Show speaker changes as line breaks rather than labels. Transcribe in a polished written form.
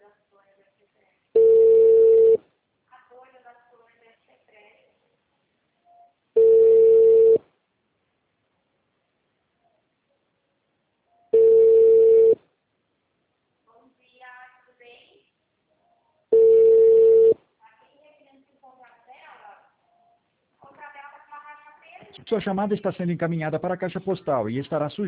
Sua chamada está sendo encaminhada para a caixa postal e estará sujeita